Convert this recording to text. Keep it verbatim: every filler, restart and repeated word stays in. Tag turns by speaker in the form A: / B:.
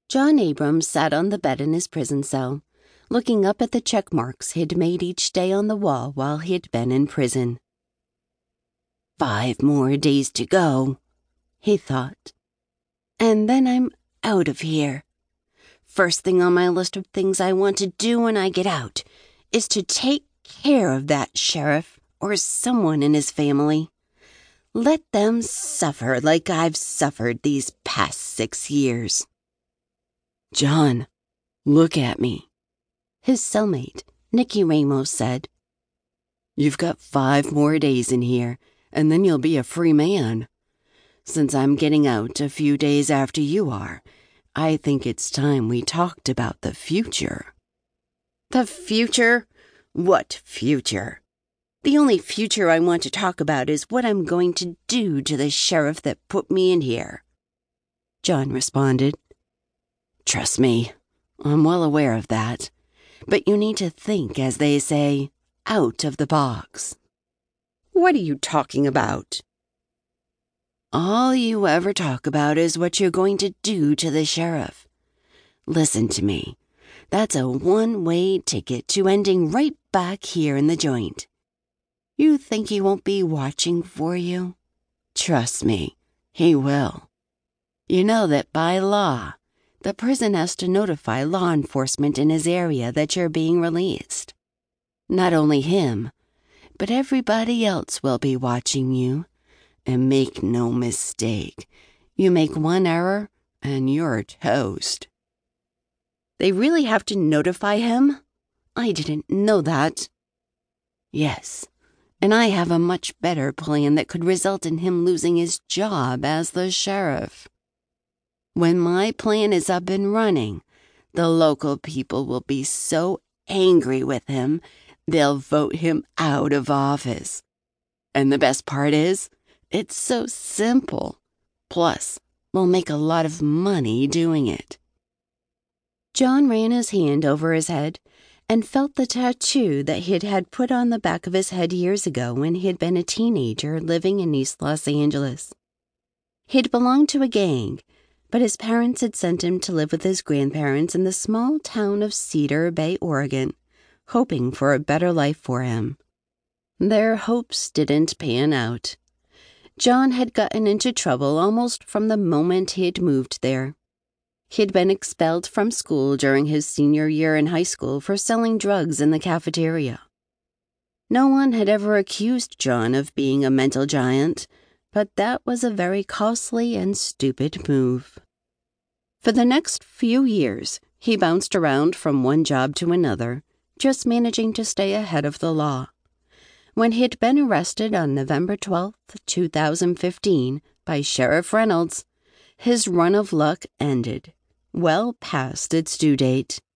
A: John Abrams sat on the bed in his prison cell, looking up at the check marks he'd made each day on the wall while he'd been in prison. Five more days to go, he thought. And then I'm out of here. First thing on my list of things I want to do when I get out is to take care of that sheriff or someone in his family. Let them suffer like I've suffered these past six years. John, look at me, his cellmate, Nicky Ramos, said. You've got five more days in here, and then you'll be a free man. Since I'm getting out a few days after you are, I think it's time we talked about the future. The future? What future? The only future I want to talk about is what I'm going to do to the sheriff that put me in here. John responded. Trust me, I'm well aware of that. But you need to think, as they say, out of the box. What are you talking about? All you ever talk about is what you're going to do to the sheriff. Listen to me. That's a one-way ticket to ending right back here in the joint. You think he won't be watching for you? Trust me, he will. You know that by law, the prison has to notify law enforcement in his area that you're being released. Not only him, but everybody else will be watching you. And make no mistake, you make one error and you're toast. They really have to notify him? I didn't know that. Yes, and I have a much better plan that could result in him losing his job as the sheriff. When my plan is up and running, the local people will be so angry with him, they'll vote him out of office. And the best part is, it's so simple. Plus, we'll make a lot of money doing it. John ran his hand over his head and felt the tattoo that he'd had put on the back of his head years ago when he had been a teenager living in East Los Angeles. He'd belonged to a gang, but his parents had sent him to live with his grandparents in the small town of Cedar Bay, Oregon, hoping for a better life for him. Their hopes didn't pan out. John had gotten into trouble almost from the moment he'd moved there. He'd been expelled from school during his senior year in high school for selling drugs in the cafeteria. No one had ever accused John of being a mental giant, but that was a very costly and stupid move. For the next few years, he bounced around from one job to another, just managing to stay ahead of the law. When he'd been arrested on November twelfth, two thousand fifteen, by Sheriff Reynolds, his run of luck ended, well past its due date.